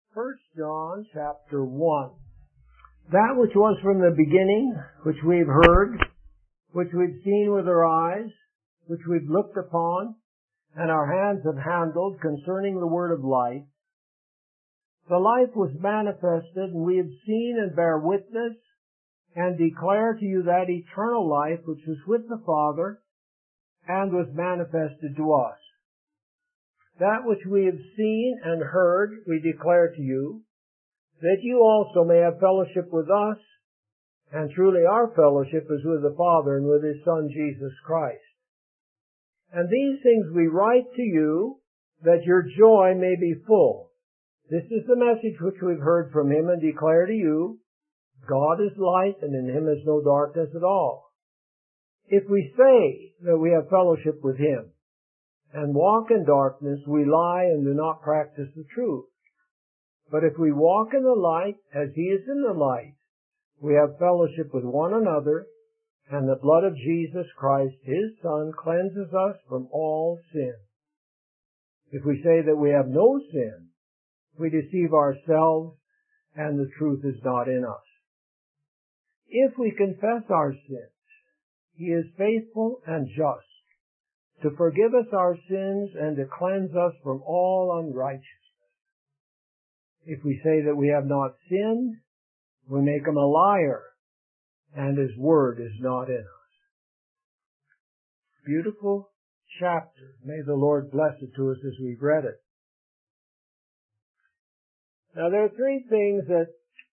First John chapter 1. That which was from the beginning, which we've heard, which we've seen with our eyes, which we've looked upon, and our hands have handled concerning the word of life. The life was manifested, and we have seen and bear witness, and declare to you that eternal life which was with the Father, and was manifested to us. That which we have seen and heard we declare to you, that you also may have fellowship with us, and truly our fellowship is with the Father and with His Son Jesus Christ. And these things we write to you, that your joy may be full. This is the message which we've heard from Him and declare to you, God is light, and in Him is no darkness at all. If we say that we have fellowship with Him, and walk in darkness, we lie and do not practice the truth. But if we walk in the light, as He is in the light, we have fellowship with one another, and the blood of Jesus Christ, His Son, cleanses us from all sin. If we say that we have no sin, we deceive ourselves, and the truth is not in us. If we confess our sins, He is faithful and just, to forgive us our sins and to cleanse us from all unrighteousness. If we say that we have not sinned, we make Him a liar, and His word is not in us. Beautiful chapter. May the Lord bless it to us as we've read it. Now there are three things that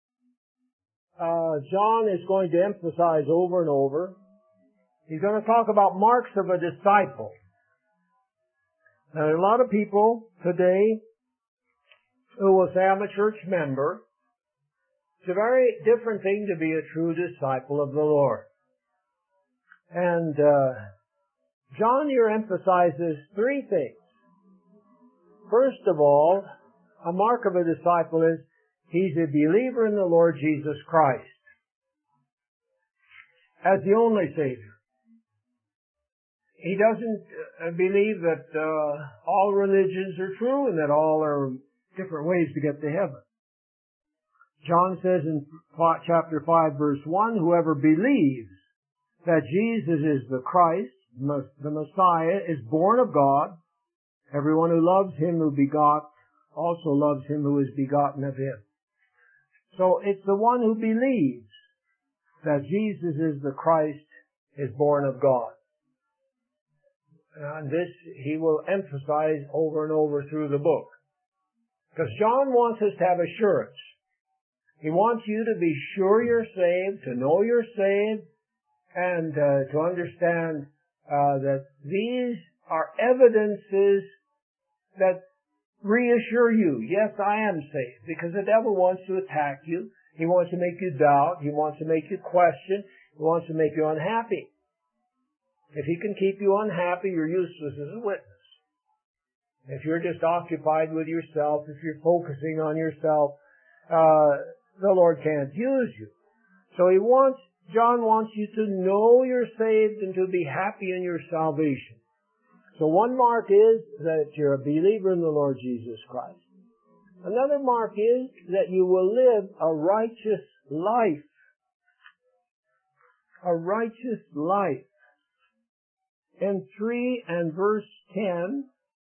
John is going to emphasize over and over. He's going to talk about marks of a disciple. Now, there are a lot of people today who will say, I'm a church member. It's a very different thing to be a true disciple of the Lord. And John here emphasizes three things. First of all, a mark of a disciple is he's a believer in the Lord Jesus Christ as the only Savior. He doesn't believe that all religions are true and that all are different ways to get to heaven. John says in chapter 5, verse 1, whoever believes that Jesus is the Christ, the Messiah, is born of God. Everyone who loves Him who begot also loves Him who is begotten of Him. So it's the one who believes that Jesus is the Christ is born of God. And this he will emphasize over and over through the book. Because John wants us to have assurance. He wants you to be sure you're saved, to know you're saved, and to understand that these are evidences that reassure you, yes, I am saved. Because the devil wants to attack you. He wants to make you doubt. He wants to make you question. He wants to make you unhappy. If he can keep you unhappy, you're useless as a witness. If you're just occupied with yourself, if you're focusing on yourself, the Lord can't use you. So John wants you to know you're saved and to be happy in your salvation. So one mark is that you're a believer in the Lord Jesus Christ. Another mark is that you will live a righteous life. A righteous life. In 3 and verse 10,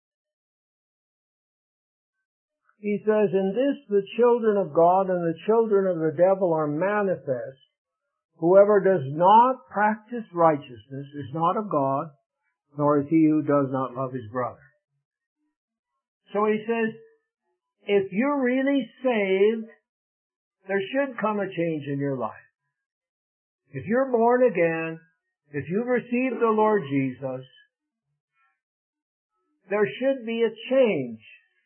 he says, in this the children of God and the children of the devil are manifest. Whoever does not practice righteousness is not of God, nor is he who does not love his brother. So he says, if you're really saved, there should come a change in your life. If you're born again, if you've received the Lord Jesus, there should be a change.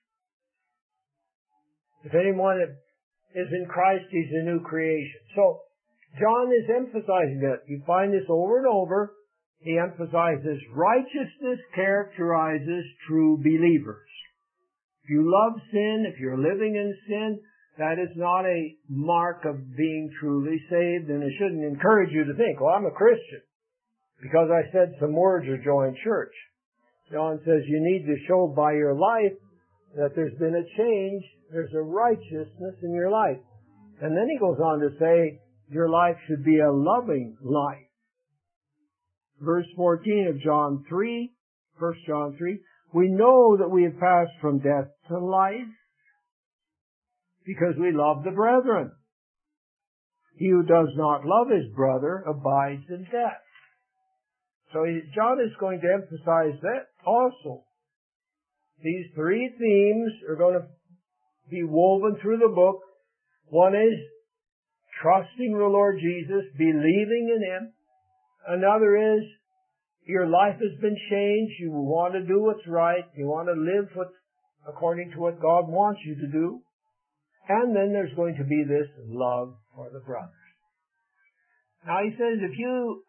If anyone is in Christ, he's a new creation. So, John is emphasizing that. You find this over and over. He emphasizes righteousness characterizes true believers. If you love sin, if you're living in sin, that is not a mark of being truly saved, and it shouldn't encourage you to think, well, I'm a Christian because I said some words or joined church. John says you need to show by your life that there's been a change, there's a righteousness in your life. And then he goes on to say, your life should be a loving life. Verse 14 of John 3, 1 John 3, we know that we have passed from death to life because we love the brethren. He who does not love his brother abides in death. So John is going to emphasize that also. These three themes are going to be woven through the book. One is trusting the Lord Jesus, believing in Him. Another is your life has been changed. You want to do what's right. You want to live according to what God wants you to do. And then there's going to be this love for the brothers. Now he says, if you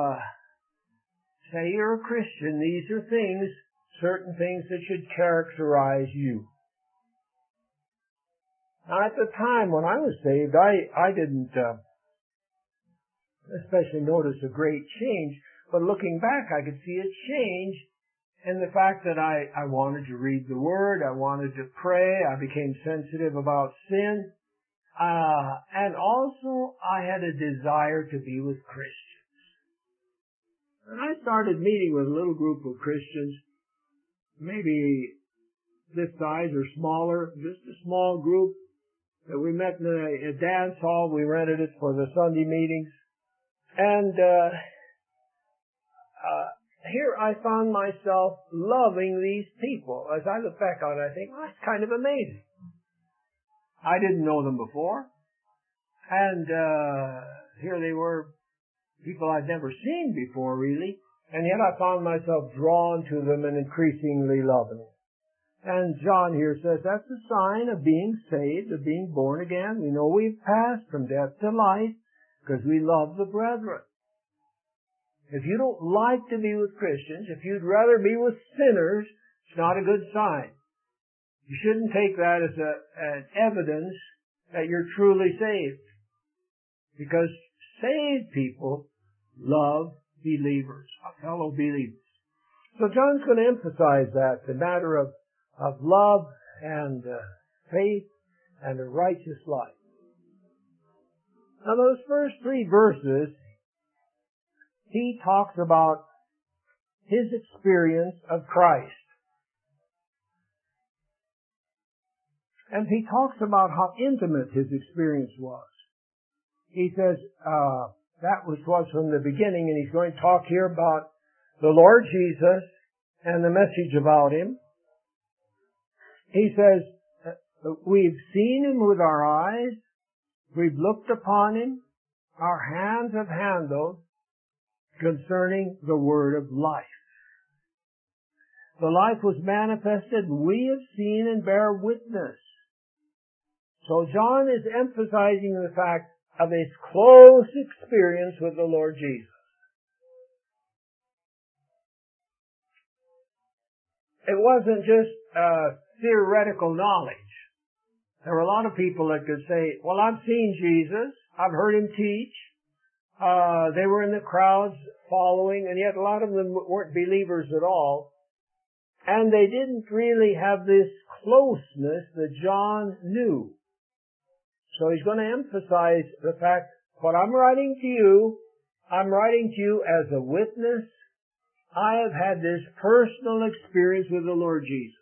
say you're a Christian, these are things, certain things that should characterize you. Now at the time when I was saved, I didn't especially notice a great change, but looking back I could see a change in the fact that I wanted to read the Word, I wanted to pray, I became sensitive about sin, and also I had a desire to be with Christians. And I started meeting with a little group of Christians, maybe this size or smaller, just a small group, that we met in a dance hall. We rented it for the Sunday meetings. And here I found myself loving these people. As I look back on it, I think, well, that's kind of amazing. I didn't know them before. And here they were, people I'd never seen before, really. And yet I found myself drawn to them and increasingly loving them. And John here says that's a sign of being saved, of being born again. We know we've passed from death to life because we love the brethren. If you don't like to be with Christians, if you'd rather be with sinners, it's not a good sign. You shouldn't take that as an evidence that you're truly saved. Because saved people love believers, fellow believers. So John's going to emphasize that, the matter of love and faith and a righteous life. Now those first three verses, he talks about his experience of Christ. And he talks about how intimate his experience was. He says that which was from the beginning, and he's going to talk here about the Lord Jesus and the message about Him. He says, we've seen Him with our eyes, we've looked upon Him, our hands have handled concerning the word of life. The life was manifested, we have seen and bear witness. So John is emphasizing the fact of his close experience with the Lord Jesus. It wasn't just theoretical knowledge. There were a lot of people that could say, well, I've seen Jesus, I've heard Him teach, they were in the crowds following, and yet a lot of them weren't believers at all. And they didn't really have this closeness that John knew. So he's going to emphasize the fact, what I'm writing to you, I'm writing to you as a witness. I have had this personal experience with the Lord Jesus.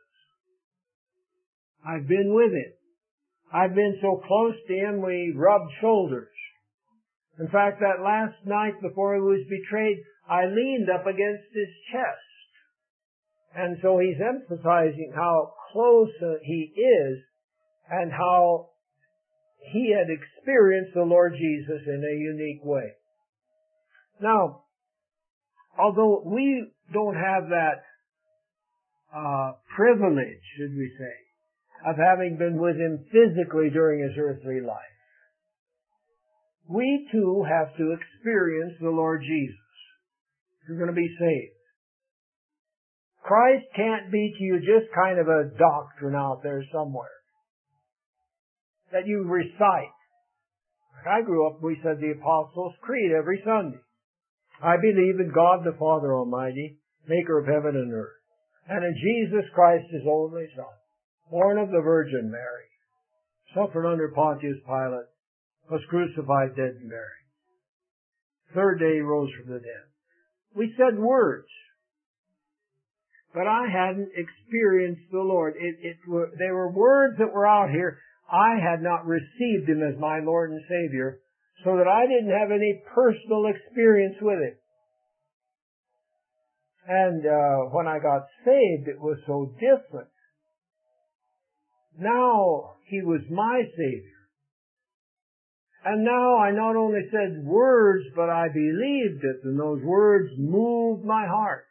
I've been with Him. I've been so close to Him, we rubbed shoulders. In fact, that last night before He was betrayed, I leaned up against His chest. And so he's emphasizing how close he is and how he had experienced the Lord Jesus in a unique way. Now, although we don't have that privilege, should we say, of having been with Him physically during His earthly life, we too have to experience the Lord Jesus. You're going to be saved. Christ can't be to you just kind of a doctrine out there somewhere that you recite. When I grew up, we said the Apostles' Creed every Sunday. I believe in God the Father Almighty, maker of heaven and earth, and in Jesus Christ, His only Son. born of the Virgin Mary, suffered under Pontius Pilate, was crucified, dead, and buried. Third day he rose from the dead. We said words, but I hadn't experienced the Lord. They were words that were out here. I had not received Him as my Lord and Savior, so that I didn't have any personal experience with Him. And when I got saved, it was so different. Now He was my Savior. And now I not only said words, but I believed it, and those words moved my heart.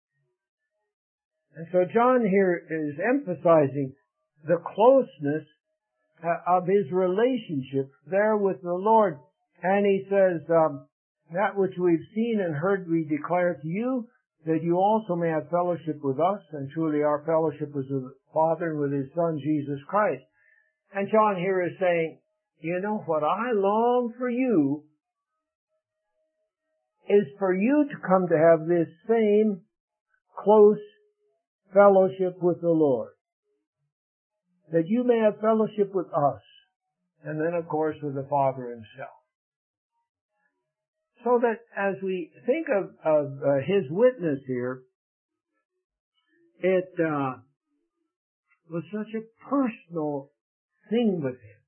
And so John here is emphasizing the closeness of his relationship there with the Lord. And he says, that which we've seen and heard we declare to you, that you also may have fellowship with us, and truly our fellowship is with the Father and with His Son, Jesus Christ. And John here is saying, you know what I long for you is for you to come to have this same close fellowship with the Lord. That you may have fellowship with us. And then, of course, with the Father Himself. So that as we think of His witness here, it was such a personal thing with Him.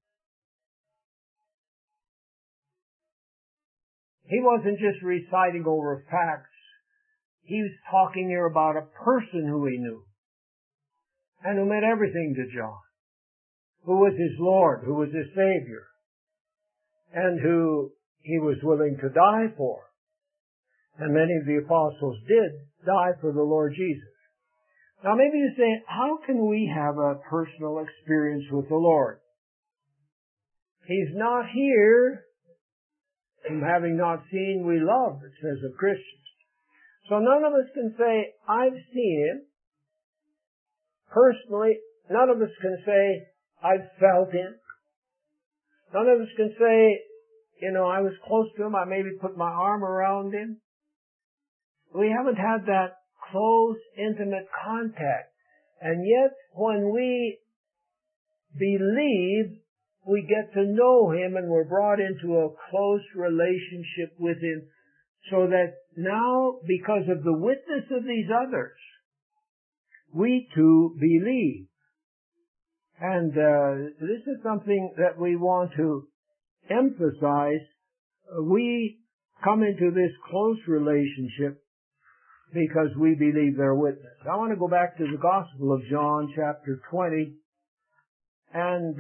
He wasn't just reciting over facts. He was talking here about a person who He knew, and who meant everything to John, who was His Lord, who was His Savior, and who He was willing to die for. And many of the apostles did die for the Lord Jesus. Now maybe you say, how can we have a personal experience with the Lord? He's not here. From having not seen, we love, it says of Christians. So none of us can say, I've seen Him. Personally, none of us can say, I've felt Him. None of us can say, I was close to Him, I maybe put my arm around Him. We haven't had that close, intimate contact. And yet, when we believe, we get to know Him, and we're brought into a close relationship with Him, so that now, because of the witness of these others, we too believe. And this is something that we want to emphasize. We come into this close relationship because we believe their witness. I want to go back to the Gospel of John, chapter 20, and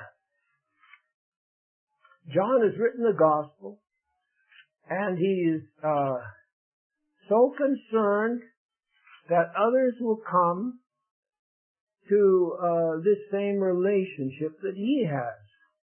John has written the Gospel, and he's so concerned that others will come to this same relationship that he has.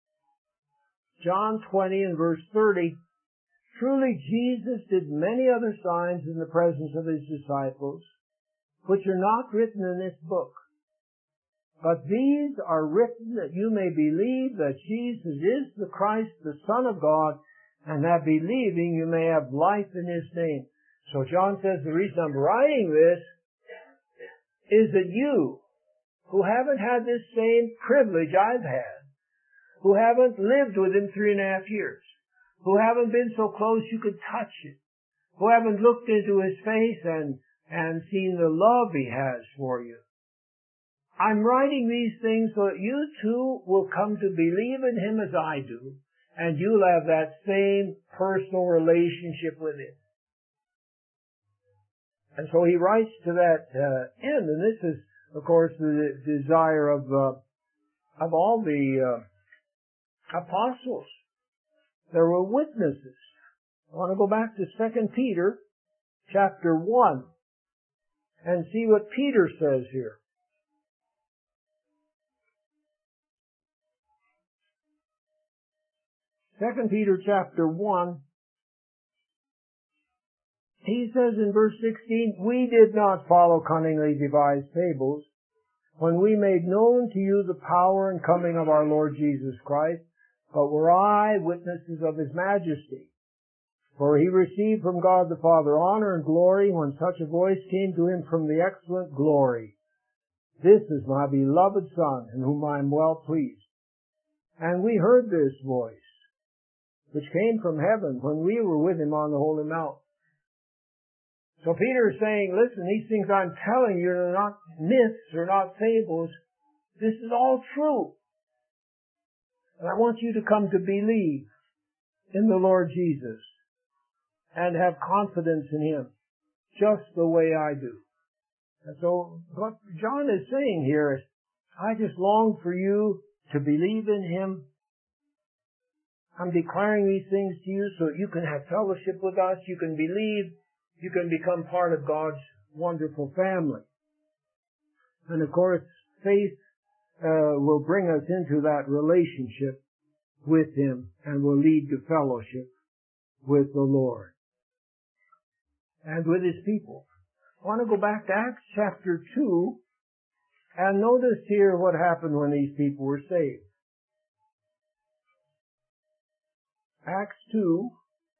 John 20 and verse 30, truly Jesus did many other signs in the presence of His disciples, which are not written in this book. But these are written that you may believe that Jesus is the Christ, the Son of God, and that believing you may have life in His name. So John says the reason I'm writing this is that you, who haven't had this same privilege I've had, who haven't lived with Him 3.5 years, who haven't been so close you could touch Him, who haven't looked into His face and seen the love He has for you. I'm writing these things so that you too will come to believe in Him as I do, and you'll have that same personal relationship with Him. And so he writes to that end, and this is, of course, the desire of all the apostles. There were witnesses. I want to go back to 2 Peter chapter 1 and see what Peter says here. 2 Peter chapter 1, he says in verse 16, we did not follow cunningly devised fables when we made known to you the power and coming of our Lord Jesus Christ, but were eyewitnesses of His majesty. For He received from God the Father honor and glory when such a voice came to Him from the excellent glory. This is my beloved Son, in whom I am well pleased. And we heard this voice, which came from heaven when we were with him on the holy mountain. So Peter is saying, listen, these things I'm telling you are not myths or not fables. This is all true. And I want you to come to believe in the Lord Jesus and have confidence in him, just the way I do. And so what John is saying here is, I just long for you to believe in him. I'm declaring these things to you so that you can have fellowship with us, you can believe, you can become part of God's wonderful family. And of course, faith will bring us into that relationship with him and will lead to fellowship with the Lord and with his people. I want to go back to Acts chapter 2 and notice here what happened when these people were saved. Acts 2,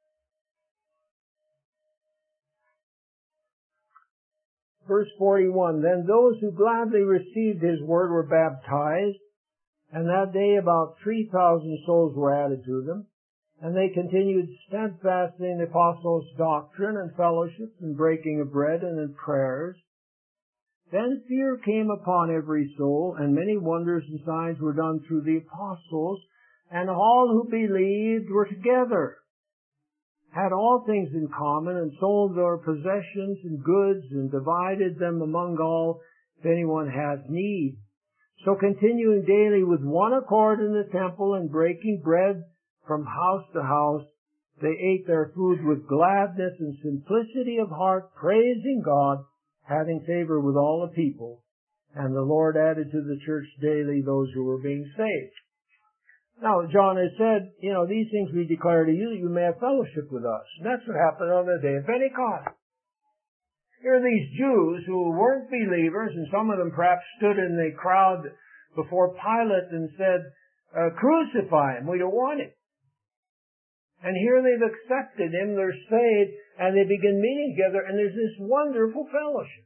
verse 41, Then those who gladly received his word were baptized, and that day about 3,000 souls were added to them. And they continued steadfastly in the apostles' doctrine and fellowship and breaking of bread and in prayers. Then fear came upon every soul, and many wonders and signs were done through the apostles, and all who believed were together, had all things in common, and sold their possessions and goods, and divided them among all, if anyone had need. So continuing daily with one accord in the temple, and breaking bread from house to house, they ate their food with gladness and simplicity of heart, praising God, having favor with all the people. And the Lord added to the church daily those who were being saved. Now, John has said, these things we declare to you that you may have fellowship with us. And that's what happened on the day of Pentecost. Here are these Jews who weren't believers, and some of them perhaps stood in the crowd before Pilate and said, crucify him, we don't want him. And here they've accepted him, they're saved, and they begin meeting together, and there's this wonderful fellowship.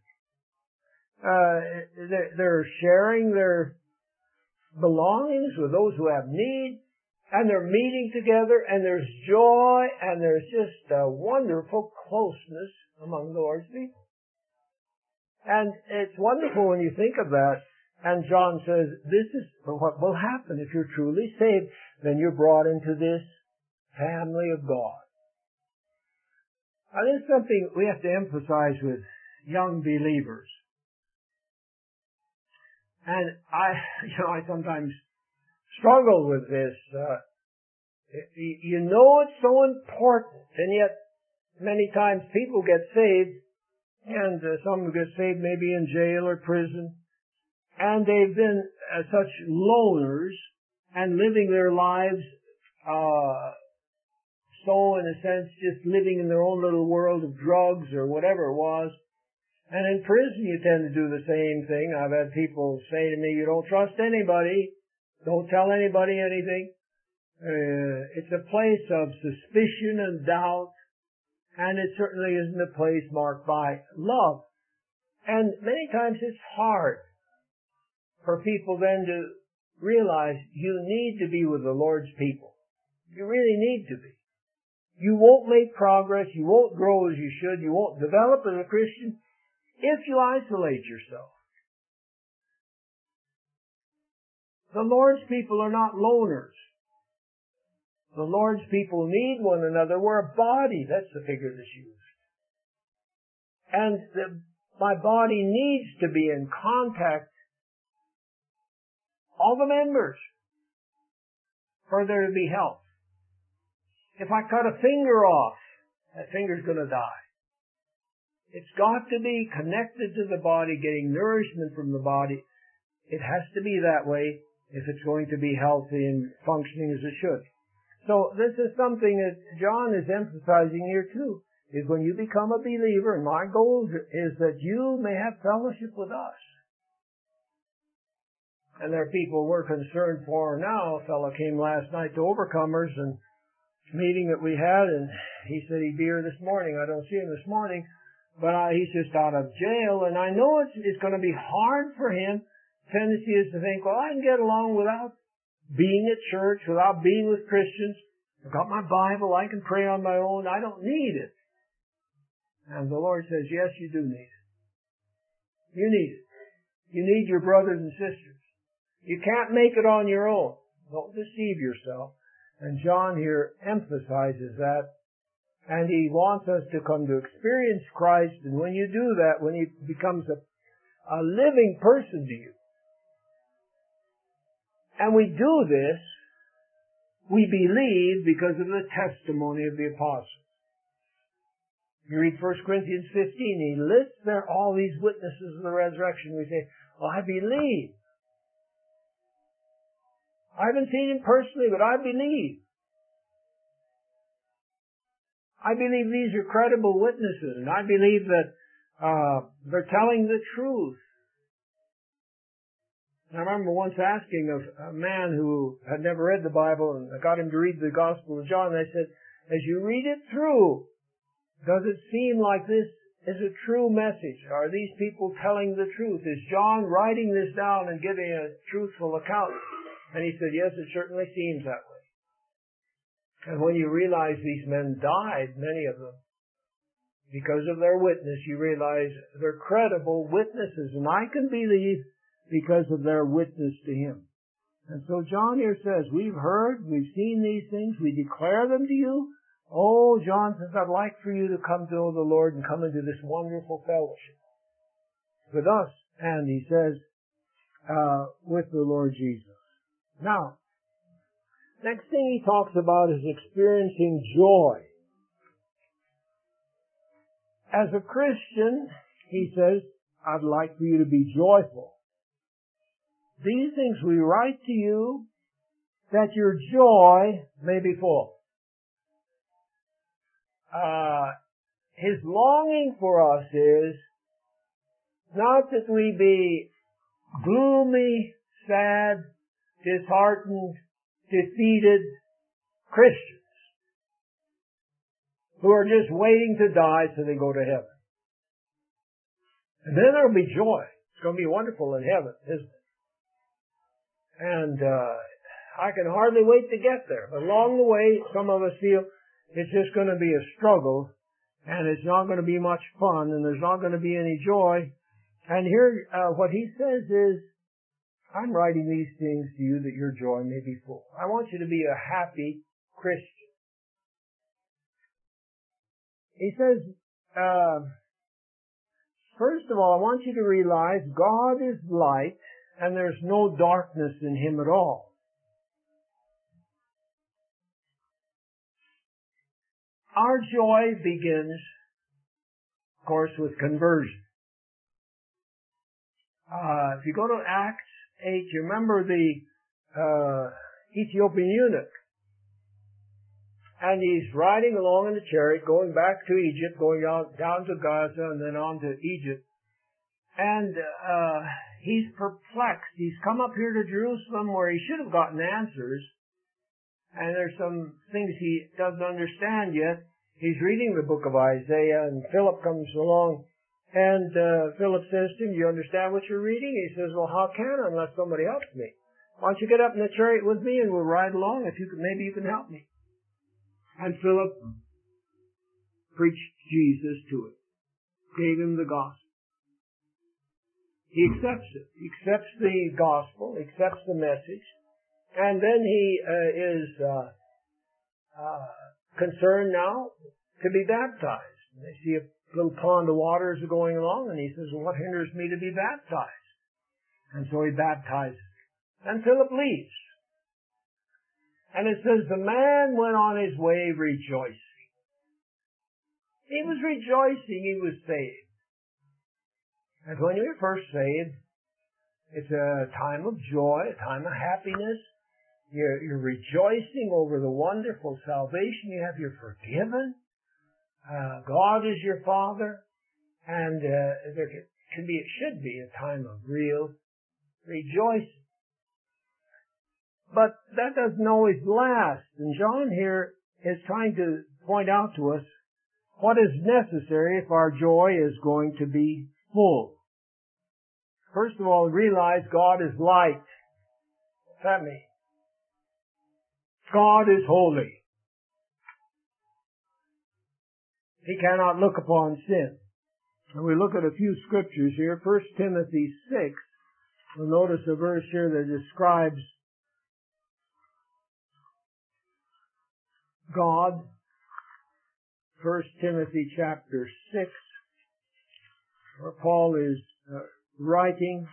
They're sharing their belongings with those who have need, and they're meeting together, and there's joy, and there's just a wonderful closeness among the Lord's people. And it's wonderful when you think of that. And John says, this is what will happen if you're truly saved. Then you're brought into this family of God. Now, this is something we have to emphasize with young believers. And I sometimes struggle with this. It's so important, and yet many times people get saved, and some get saved maybe in jail or prison, and they've been such loners and living their lives so, in a sense, just living in their own little world of drugs or whatever it was. And in prison, you tend to do the same thing. I've had people say to me, you don't trust anybody. Don't tell anybody anything. It's a place of suspicion and doubt, and it certainly isn't a place marked by love. And many times it's hard for people then to realize you need to be with the Lord's people. You really need to be. You won't make progress, you won't grow as you should, you won't develop as a Christian if you isolate yourself. The Lord's people are not loners. The Lord's people need one another. We're a body. That's the figure that's used. And my body needs to be in contact, all the members, for there to be health. If I cut a finger off, that finger's going to die. It's got to be connected to the body, getting nourishment from the body. It has to be that way if it's going to be healthy and functioning as it should. So this is something that John is emphasizing here too, is when you become a believer, and my goal is that you may have fellowship with us. And there are people we're concerned for now. A fellow came last night to Overcomers and meeting that we had, and he said he'd be here this morning. I don't see him this morning, but he's just out of jail, and I know it's going to be hard for him tendency is to think, well, I can get along without being at church, without being with Christians. I've got my Bible. I can pray on my own. I don't need it. And the Lord says, yes, you do need it. You need it. You need your brothers and sisters. You can't make it on your own. Don't deceive yourself. And John here emphasizes that. And he wants us to come to experience Christ. And when you do that, when he becomes a living person to you, and we do this, we believe because of the testimony of the apostles. You read 1 Corinthians 15, he lists there all these witnesses of the resurrection. We say, well, I believe. I haven't seen him personally, but I believe. I believe these are credible witnesses, and I believe that they're telling the truth. I remember once asking a man who had never read the Bible, and I got him to read the Gospel of John, and I said, as you read it through, does it seem like this is a true message? Are these people telling the truth? Is John writing this down and giving a truthful account? And he said, yes, it certainly seems that way. And when you realize these men died, many of them, because of their witness, you realize they're credible witnesses. And I can believe because of their witness to him. And so John here says, we've heard, we've seen these things, we declare them to you. Oh, John says, I'd like for you to come to know the Lord and come into this wonderful fellowship with us. And he says, with the Lord Jesus. Now, next thing he talks about is experiencing joy. As a Christian, he says, I'd like for you to be joyful. These things we write to you that your joy may be full. His longing for us is not that we be gloomy, sad, disheartened, defeated Christians who are just waiting to die so they go to heaven. And then there'll be joy. It's going to be wonderful in heaven, isn't it? And I can hardly wait to get there. But along the way, some of us feel it's just going to be a struggle, and it's not going to be much fun, and there's not going to be any joy. And here, what he says is, I'm writing these things to you that your joy may be full. I want you to be a happy Christian. He says, first of all, I want you to realize God is light, and there's no darkness in him at all. Our joy begins, of course, with conversion. If you go to Acts 8, you remember the Ethiopian eunuch. And he's riding along in the chariot, going back to Egypt, going down to Gaza, and then on to Egypt. And he's perplexed. He's come up here to Jerusalem where he should have gotten answers. And there's some things he doesn't understand yet. He's reading the book of Isaiah, and Philip comes along, and Philip says to him, do you understand what you're reading? He says, well, how can I unless somebody helps me? Why don't you get up in the chariot with me and we'll ride along if you can, maybe you can help me. And Philip preached Jesus to him, gave him the gospel. He accepts it. He accepts the gospel, accepts the message, and then he is concerned now to be baptized. And they see a little pond of waters going along, and he says, well, what hinders me to be baptized? And so he baptizes. And Philip leaves. And it says, the man went on his way rejoicing. He was rejoicing he was saved. And when you're first saved, it's a time of joy, a time of happiness. You're rejoicing over the wonderful salvation you have. You're forgiven. God is your Father. And it should be a time of real rejoicing. But that doesn't always last. And John here is trying to point out to us what is necessary if our joy is going to be full. First of all, realize God is light. What's that mean? God is holy. He cannot look upon sin. And we look at a few scriptures here. 1 Timothy 6. We'll notice a verse here that describes God. 1 Timothy chapter 6, where Paul is writing.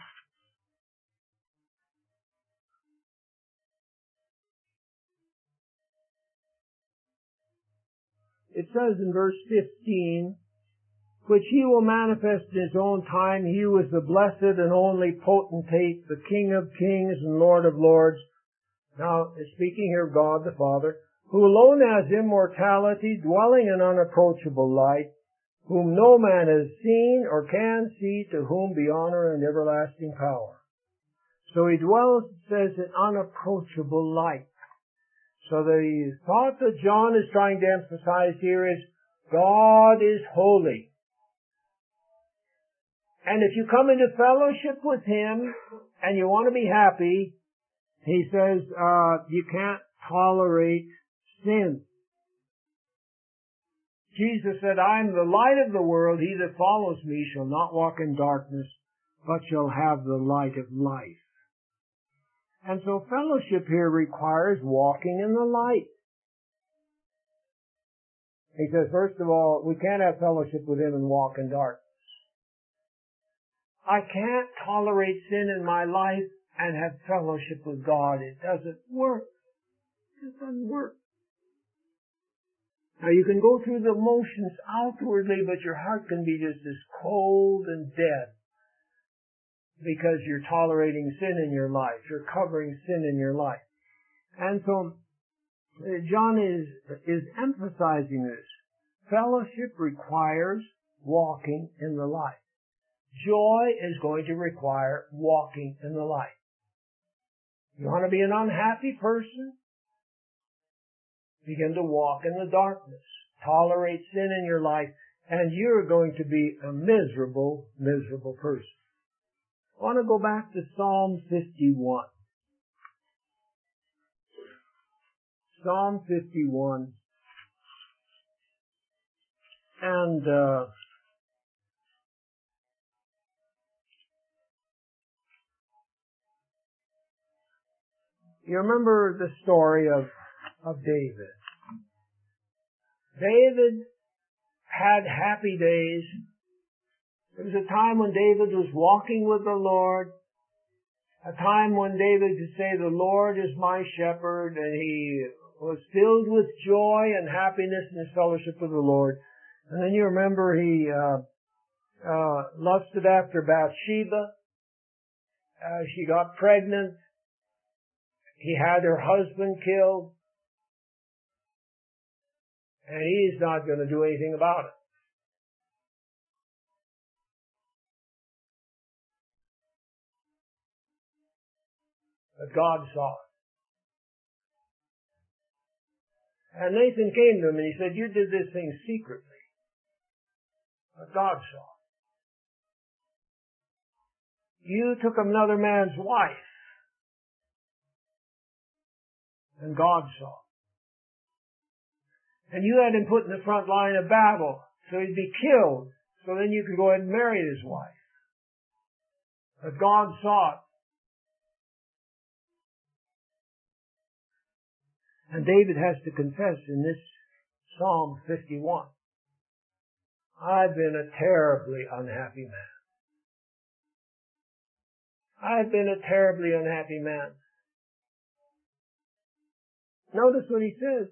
It says in verse 15, which he will manifest in his own time, he who is the blessed and only potentate, the King of kings and Lord of lords. Now, speaking here of God the Father, who alone has immortality, dwelling in unapproachable light, whom no man has seen or can see, to whom be honor and everlasting power. So he dwells, it says, in unapproachable light. So the thought that John is trying to emphasize here is God is holy. And if you come into fellowship with Him and you want to be happy, He says you can't tolerate sin. Jesus said, I am the light of the world. He that follows me shall not walk in darkness, but shall have the light of life. And so fellowship here requires walking in the light. He says, first of all, we can't have fellowship with Him and walk in darkness. I can't tolerate sin in my life and have fellowship with God. It doesn't work. It doesn't work. Now you can go through the motions outwardly, but your heart can be just as cold and dead because you're tolerating sin in your life. You're covering sin in your life. And so John is emphasizing this. Fellowship requires walking in the light. Joy is going to require walking in the light. You want to be an unhappy person? Begin to walk in the darkness. Tolerate sin in your life, and you're going to be a miserable, miserable person. I want to go back to Psalm 51. Psalm 51. And you remember the story of David. David had happy days. There was a time when David was walking with the Lord, a time when David could say, the Lord is my shepherd, and he was filled with joy and happiness in his fellowship with the Lord. And then you remember he lusted after Bathsheba. She got pregnant. He had her husband killed. And he's not going to do anything about it. But God saw it. And Nathan came to him and he said, you did this thing secretly. But God saw it. You took another man's wife. And God saw it. And you had him put in the front line of battle, so he'd be killed, so then you could go ahead and marry his wife. But God saw it. And David has to confess in this Psalm 51, I've been a terribly unhappy man. I've been a terribly unhappy man. Notice what he says.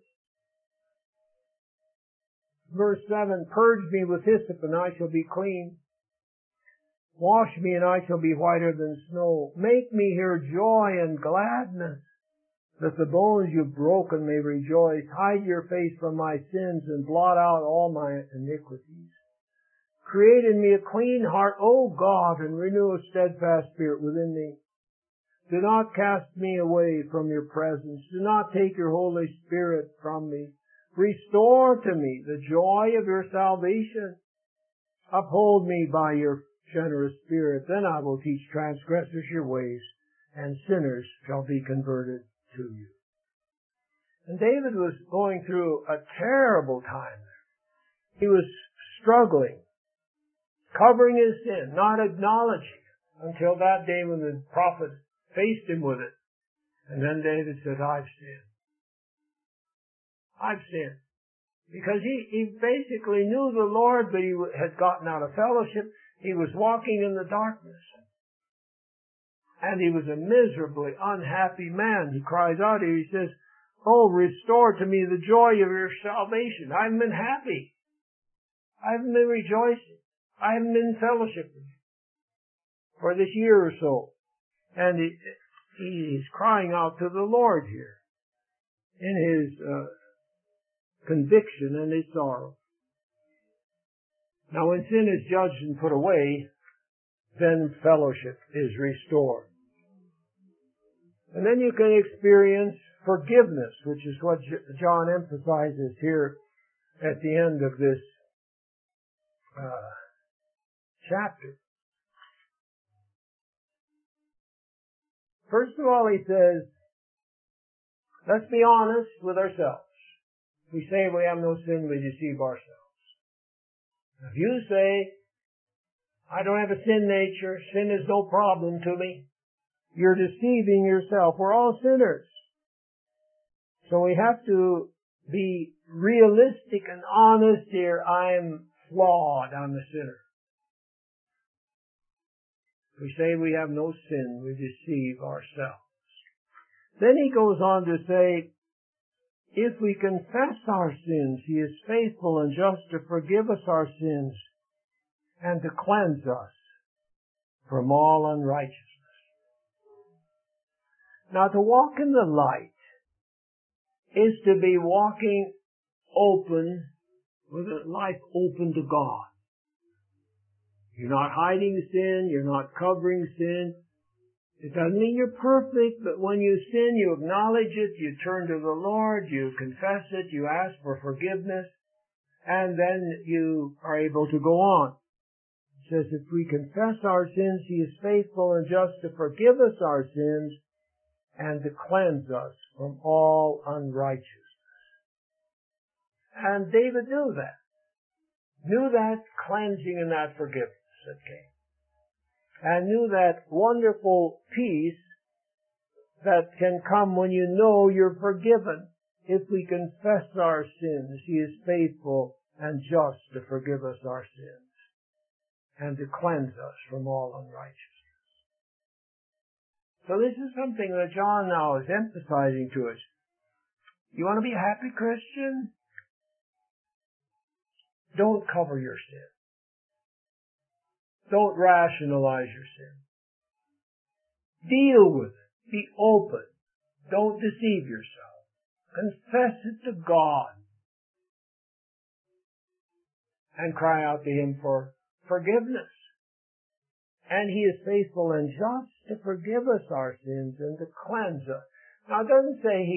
Verse 7, purge me with hyssop and I shall be clean. Wash me and I shall be whiter than snow. Make me hear joy and gladness, that the bones you've broken may rejoice. Hide your face from my sins and blot out all my iniquities. Create in me a clean heart, O God, and renew a steadfast spirit within me. Do not cast me away from your presence. Do not take your Holy Spirit from me. Restore to me the joy of your salvation. Uphold me by your generous spirit. Then I will teach transgressors your ways, and sinners shall be converted to you. And David was going through a terrible time. He was struggling, covering his sin, not acknowledging it, until that day when the prophet faced him with it. And then David said, I've sinned. I've sinned. Because he basically knew the Lord, but he had gotten out of fellowship. He was walking in the darkness. And he was a miserably unhappy man. He cries out here, he says, oh, restore to me the joy of your salvation. I haven't been happy. I haven't been rejoicing. I haven't been in fellowship with you for this year or so. And he's crying out to the Lord here in his conviction and his sorrow. Now when sin is judged and put away, then fellowship is restored. And then you can experience forgiveness, which is what John emphasizes here at the end of this chapter. First of all, he says, let's be honest with ourselves. If we say we have no sin, we deceive ourselves. If you say, I don't have a sin nature, sin is no problem to me, you're deceiving yourself. We're all sinners. So we have to be realistic and honest here. I'm flawed. I'm a sinner. If we say we have no sin, we deceive ourselves. Then he goes on to say, if we confess our sins, he is faithful and just to forgive us our sins and to cleanse us from all unrighteousness. Now, to walk in the light is to be walking open, with a life open to God. You're not hiding sin, you're not covering sin. It doesn't mean you're perfect, but when you sin, you acknowledge it, you turn to the Lord, you confess it, you ask for forgiveness, and then you are able to go on. It says, if we confess our sins, he is faithful and just to forgive us our sins and to cleanse us from all unrighteousness. And David knew that cleansing and that forgiveness that came. And knew that wonderful peace that can come when you know you're forgiven. If we confess our sins, he is faithful and just to forgive us our sins and to cleanse us from all unrighteousness. So this is something that John now is emphasizing to us. You want to be a happy Christian? Don't cover your sin. Don't rationalize your sin. Deal with it. Be open. Don't deceive yourself. Confess it to God. And cry out to him for forgiveness. And he is faithful and just to forgive us our sins and to cleanse us. Now it doesn't say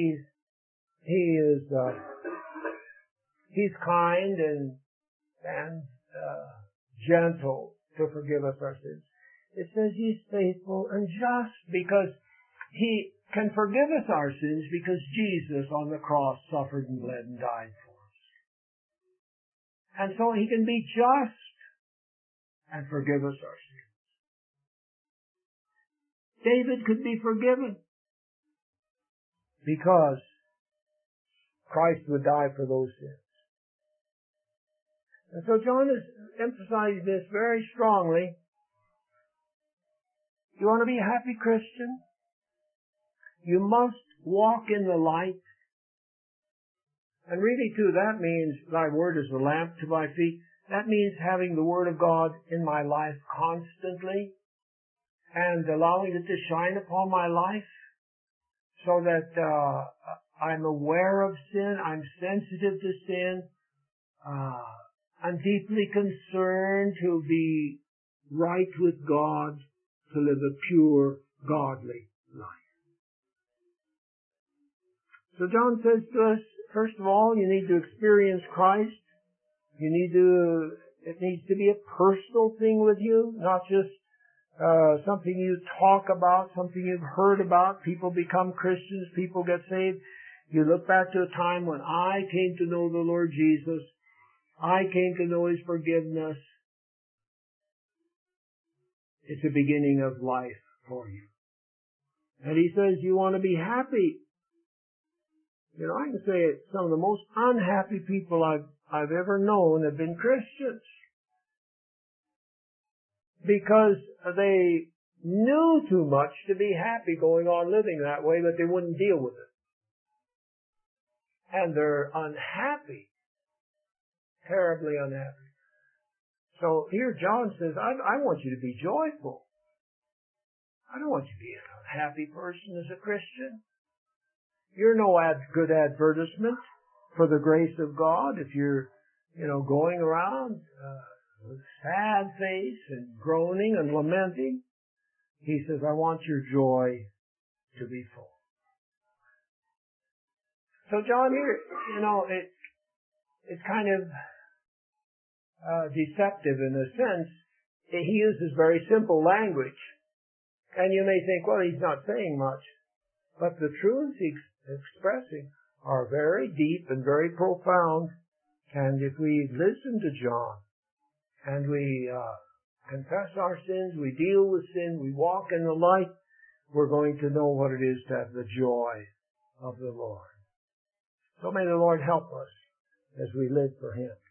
he's kind and gentle to forgive us our sins. It says he's faithful and just because he can forgive us our sins because Jesus on the cross suffered and bled and died for us. And so he can be just and forgive us our sins. David could be forgiven because Christ would die for those sins. And so John is emphasizing this very strongly. You want to be a happy Christian? You must walk in the light. And really too, that means thy word is a lamp to my feet. That means having the word of God in my life constantly and allowing it to shine upon my life so that I'm aware of sin, I'm sensitive to sin, I'm deeply concerned to be right with God, to live a pure, godly life. So John says to us, first of all, you need to experience Christ. You need to It needs to be a personal thing with you, not just something you talk about, something you've heard about. People become Christians, people get saved. You look back to a time when I came to know the Lord Jesus. I came to know His forgiveness. It's the beginning of life for you. And He says you want to be happy. You know, I can say it, some of the most unhappy people I've ever known have been Christians. Because they knew too much to be happy going on living that way, but they wouldn't deal with it. And they're unhappy. Terribly unhappy. So here John says, I want you to be joyful. I don't want you to be an unhappy person as a Christian. You're no good advertisement for the grace of God if you're, going around with sad face and groaning and lamenting. He says, I want your joy to be full. So John here, it's kind of deceptive in a sense. He uses very simple language. And you may think, well, he's not saying much. But the truths he's expressing are very deep and very profound. And if we listen to John and we confess our sins, we deal with sin, we walk in the light, we're going to know what it is to have the joy of the Lord. So may the Lord help us as we live for Him.